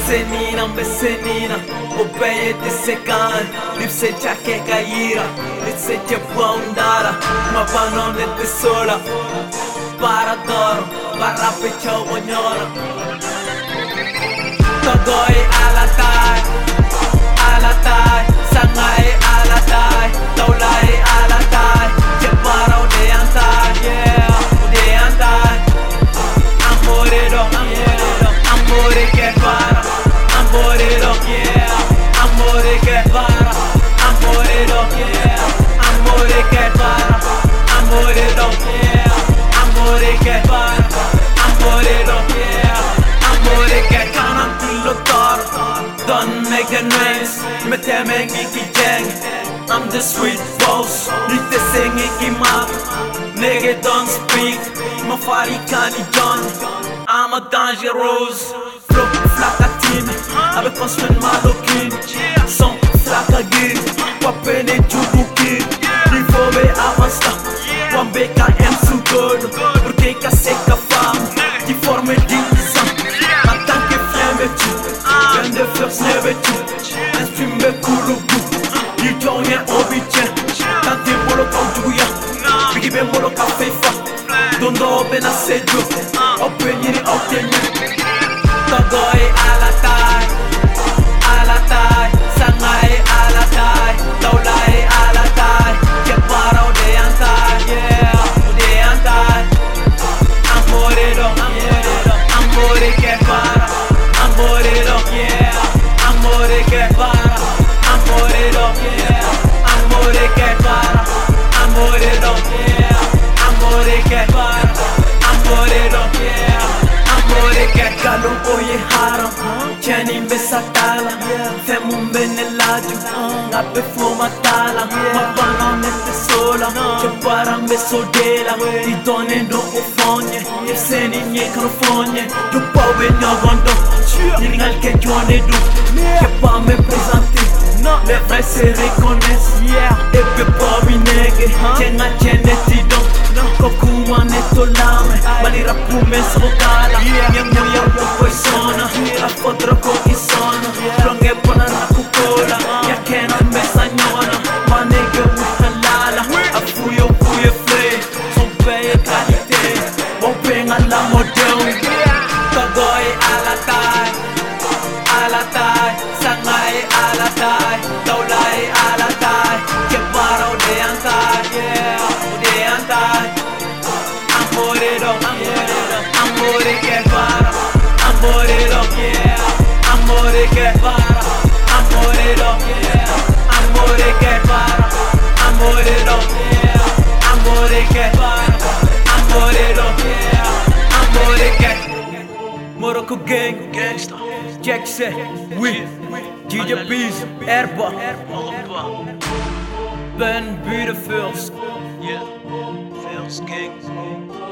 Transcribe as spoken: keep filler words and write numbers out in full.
Senina, Bessenina, Obeie de Secan, Lipse Ciache Caira, Lipse Cia Buondara, Ma Panon e Sola, Paradoro, Barra Peccio Bognolo, Togoi Alatai, Alatai, Sangai Alatai, Taulai Alatai, Jepara de Antai, yeah, de Antai, Amore do, Amore che para, Amore do, yeah, Amore che para, Amore do, yeah, Amore che para, Amore do, yeah, Amore che para, Amore do, yeah, Amore che canan pillo toro, don't make the noise, me teme ngiki jeng, I'm the sweet boss, niet te sing iki map, nigga don't speak, ma fari cani John, I'm a dangerous, flow flakatini, avec conswen malokin, son flakagin, wapene jubukin, niveau be avança, wambe ka em sugono, porque ka seka fam, ti forme d'insan, en tant que fiemme tu, viens de faire snebe tu, instrume me kulubu, you don't get obitien, tante bolo kaujuya, bigi be bolo ka feifa, dondo be na sejo, open yiri otenye, Togoi Alatai, Alatai, Sangai Alatai, Taulai Alatai, Jepara de Antai, yeah, de Antai, Amore do, Amore che para, Amore do, yeah, Amore che para, Amore do, yeah, Amore che para, Amore do, yeah, Amore che para, Amore do, yeah, Amore che Galon oye haram, Chani mbesa tala, Femu mbene laju, Ngape fuma tala, Mapana nete sola, Chepara mbeso dela, Ti donne no ufonye, Yefseni nye krofonye, Yo pawe nyogondo, Niringal ke juane du, Kepa me présenter, Les vrais se reconnaissent, Et pe pa winege, Chenga chene ti don, Kokuma neto lame, Malira pume sokala, Nyango ya upo isona, Afotro ko isona, Longe pona na kukola, Yakena mesa nyona, Manege uhalala, Afuyo fuye flay, Son paye qualité, Bon penga la moderne, Togoi Alatai, Alatai, Sangai Alatai, Taulai Alatai, Jepara de Antai, yeah, de Antai, Amore do, Amore che para, Amore do, yeah, Amore che para, Amore do, yeah, Amore che para, Amore do, yeah, Amore che para, Amore do, yeah, Amore che Morocco gang, gangsta, Jackson, oui, D J Bees, Erba, Ben Beautiful, yeah, First King.